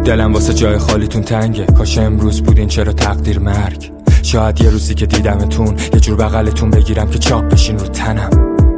دلم واسه جای خالیتون تنگه، کاش امروز بودین چرا تقدیر مرگ. شاید یه روزی که دیدمتون یه جور بغلتون بگیرم که چاپ بشین رو تنم.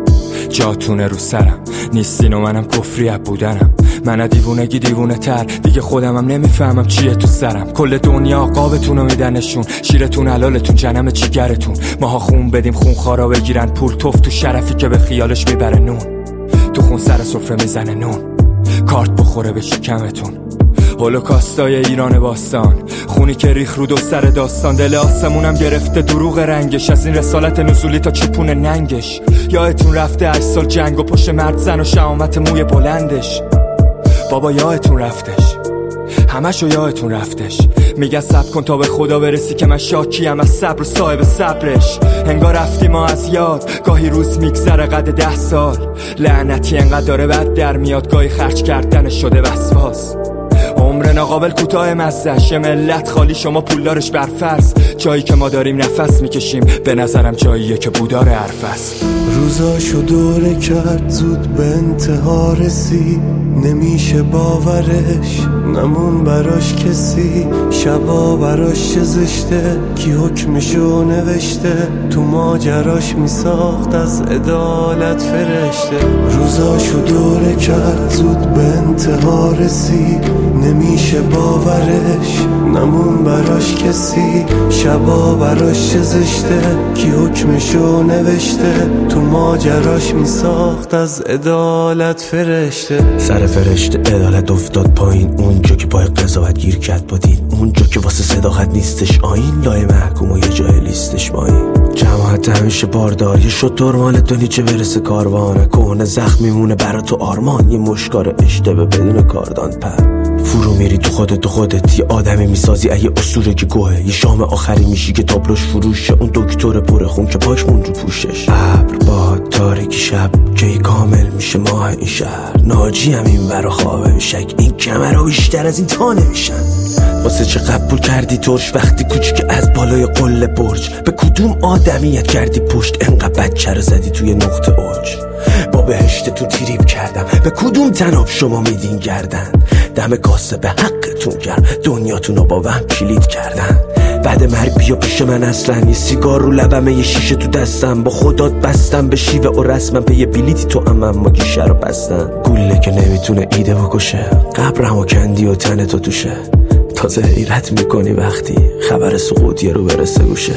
جاتونه رو سرم نیستین و منم کفری اب بودنم. من دیوونگی دیوونه تر دیگه خودمم نمیفهمم چیه تو سرم. کل دنیا قابتونو میدنشون، شیرتون حلالتون جنم چیگرتون. ماها خون بدیم خون خارا بگیرن پول، توف تو شرفی که به خیالش میبره نون. تو خون سر سفره میزنه نون، کارت بخوره به شکمتون. هولوکاستای ایران باستان، خونی که ریخ رو دو سر داستان. دل آسمونم گرفته دروغ رنگش، از این رسالت نزولی تا چپون ننگش. یادتون رفته 8 سال جنگ و پشت مرد زن و شهامت موی بلندش. بابا یادتون رفتش، همشو یادتون رفتش. میگن صبر کن تا به خدا برسی که من شاکیم از صبر و صاحب صبرش. انگار رفتیم ما از یاد، گاهی روز میگذره قد 10 سال. لعنتی انقدر داره بد در میاد، گاهی خرج کردن شده وسواس. عمر ناقابل کوتاه مزدش، ملت خالی شما پولدارش برفرض. جایی که ما داریم نفس میکشیم به نظرم جاییه که بودار حرف است. روزاشو دوره کرد زود به انتها رسید، نمیشه باورش نمون براش کسی. شبا براش چه زشته کی حکمشو نوشته، تو ماجراش میساخت از عدالت فرشته. روزاشو دوره کرد زود به انتها رسید، نمیشه باورش نمون براش کسی. شبا براش چه زشته کی حکمشو نوشته، تو ماجراش میساخت از عدالت فرشته. سر فرشته عدالت افتاد پایین، اونجا که پای قضاوت گیر کرد با دین. اونجا که واسه صداقت نیستش آیین، لای محکوم و یه جای لیستش مایین. جماعت همیشه باردار، یه شطور مال دنی چه برسه کاروانه. کهنه زخم میمونه برا تو آرمان، یه مشکار اشتبه بدون کاردان پر. فرو میری تو خودت یه آدمی میسازی ای اسطوره که گوه. یه شام آخری میشی که تابلوش فروشه، اون دکتر پر خون که پاش مون رو پوشش. ابر باد تاریکی شب کی کامل میشه ماه این شهر. ناجی هم این ورا خوابه بشک، این کمرها بیشتر از این تا نمیشن. واسه چه قبول کردی ترش وقتی کوچیک از بالای قله برج. به کدوم آدمیت کردی پشت انقدر بچه رو زدی توی نقطه اوج. با بهشت تو تریب کردم، به کدوم تناب شما میدین گردن. دم کاسه به حقتون گرم، دنیاتون رو با وهم کلید کردن. بعد مرگ بیا پیش من اصلا، یه سیگار رو لبمه یه شیشه تو دستم. با خدات بستم به شیوه و رسمم، به یه بلیتی تو اما گیشه رو بستن. گوله که نمیتونه ایده بکشه، قبرم و کندی و تن تو توشه. تازه حیرت میکنی وقتی خبر سقوطیه رو برسه گوشت.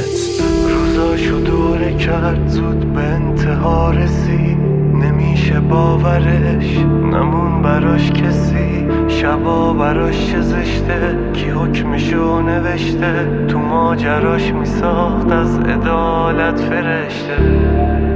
روزاشو دوره کرد زود به انتها رسید، نمیشه باورش نمون براش کسی. شبا براش چه زشته کی حکمشو نوشته، تو ماجراش میساخت از عدالت فرشته.